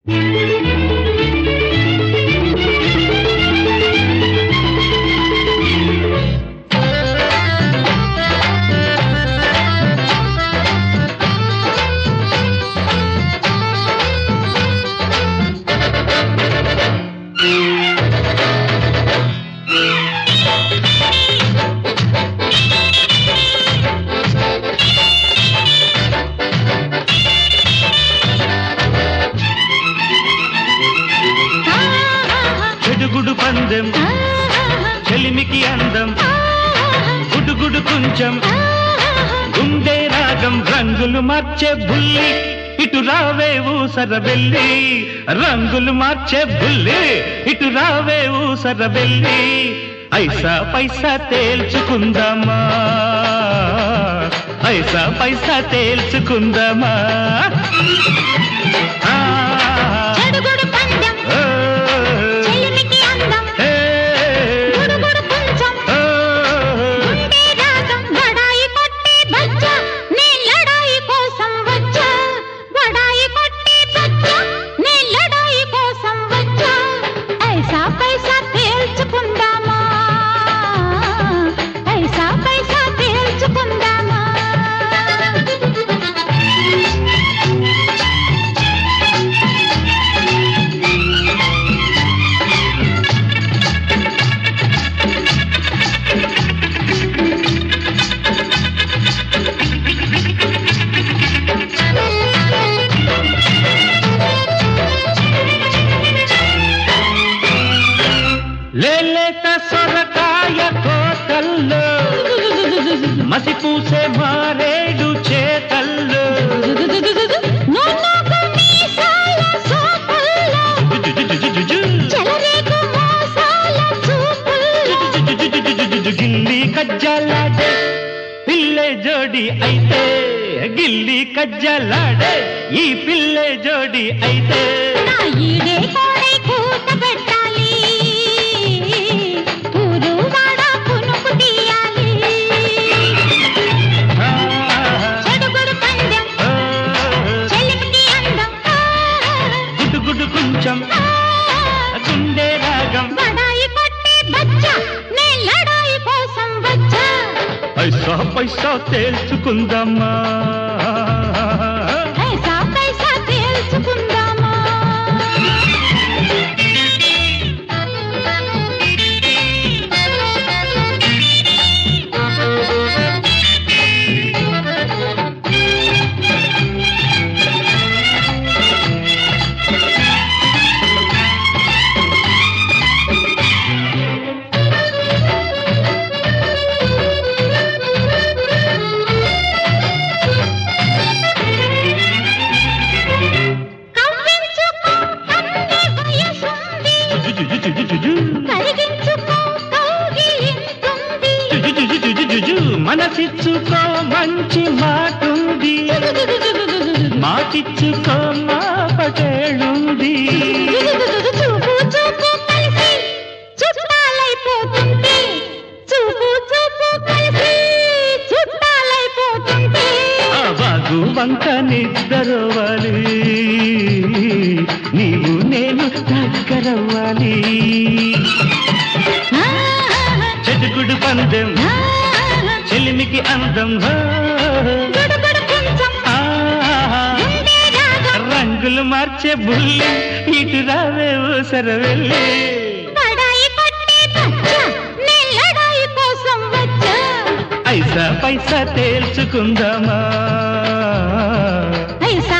అందం చెలిమికి అందం గుడుగుడు కొంచెం గుండె రాగం రంగులు మార్చే బుల్లి ఇటు రావే ఊసరబెల్లి రంగులు మార్చే బుల్లి ఇటు రావే ఊసరబెల్లి ఐసా పైసా తేల్చుకుందామా ఐసా పైసా తేల్చుకుందామా లేలేత సొరకాయ కోతల్లో మసి పూసే మారేడు చేతల్లో గిల్లి కజ్జలాడే పిల్లే జోడి అయితే గిల్లి కజ్జలాడే ఈ పిల్లే జోడి అయితే కొంచెం గుండె రాగం పైసా పైసా తేల్చుకుందామా మనసిచ్చుకో మంచి మాటుంది మాటిచ్చుకో మా పటేళుంది బాగు వంక నిద్రవాలి నీవు నేను దగ్గరవ్వాలి చెడుగుడు పందెం చెలిమికి అందం రంగులు మార్చే బుల్లి ఇటు రావే ఊసరవెల్లి ఐసా పైసా తేల్చుకుందామా